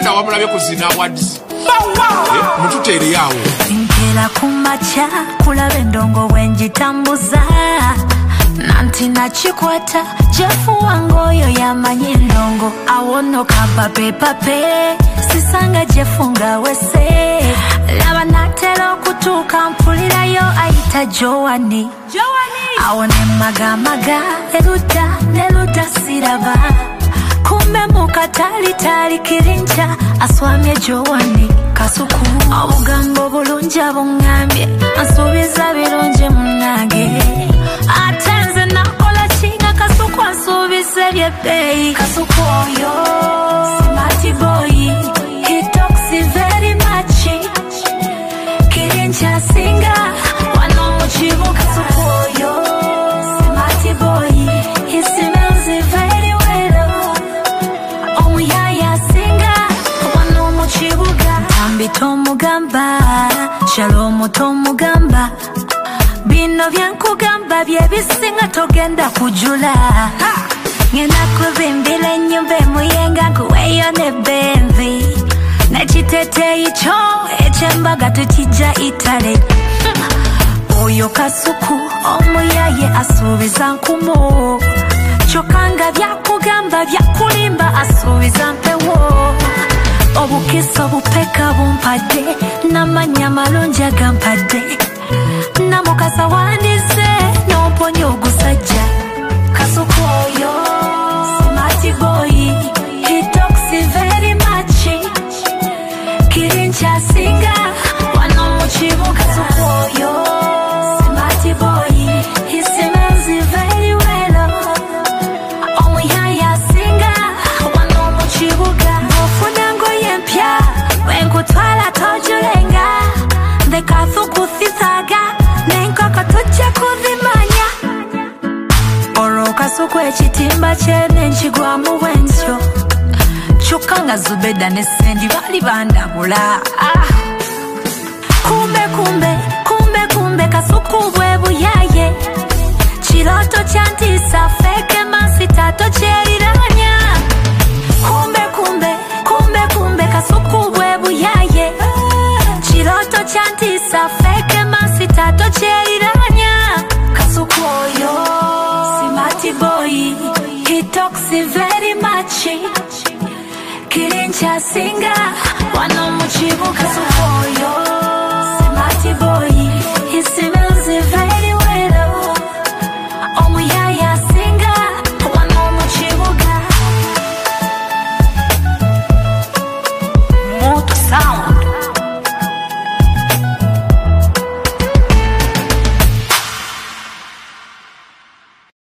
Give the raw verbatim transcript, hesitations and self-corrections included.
Uganda wamulabye kuzina awards. Mututere yawo. Nkela kumacha kulaba endongo wenjitambuza. Nanti nachikwata Jefu wangoyo yamanyi endongo. Awono kapape pape sisanga Jefu nga wese. Laba natero kutuka mpulirayo aita Joani. Joani awone maga maga eluta neluta siraba. Kumbe mukatali tali kirincha aswamye Joani Kasuku. Obugambo bulungi abungambye ansubiza birungi munange. Atenze nakola kinga Kasuku ansubize byebbeyi. Kasuku oyo smarty boy, he talks very much. Kirincha singa wano muchibu. Kasuku oyo smarty boy, he smells very well. Omuyaya singa wano muchibuga. Tambi tomugamba Shalom tomugamba. Bino byankugamba byebisinga togenda kujula. Ngenda kuzimbira ennyumba emuyenga nkuweeyo ne benzi. Nekiteteeyi kyo eky'embaga tukijja Italy. Oyo Kasuku omuyaye asuubiza nkumu. Kyokka nga byakugamba byakulimba asuubiza mpewo. Obukisa obupeka bumpadde n'amannya malungi agampadde. Namukasa wandise n'omponya ogusajja. Kasuku oyo smarty boy, he talks very much. Kirincha singa wano muchibu. Kasuku oyo smarty boy, he smells very well. Omuyaya singa wano muchibuga. Ofuna ngoye mpya wenkutwala tojulenga. Ndekathuku thisaga nenkoko tujja kuzimanya. Olwo Kasuku ekitimba kye nenkigwamu bwentyo. Kyokka nga Zubeda ne Sendi bali bandabula. Ah. Kumbe kumbe kumbe kumbe Kasuku bwe buyaye. Kiroto kyantisa feke mansita tokyeriraanya. Kumbe kumbe kumbe kumbe Kasuku bwe buyaye. Kiroto kyantisa feke mansita tokyeriraanya. Kasuku oyo smarty boy, he talks very much. Kirincha singa wano muchibu. Kasuku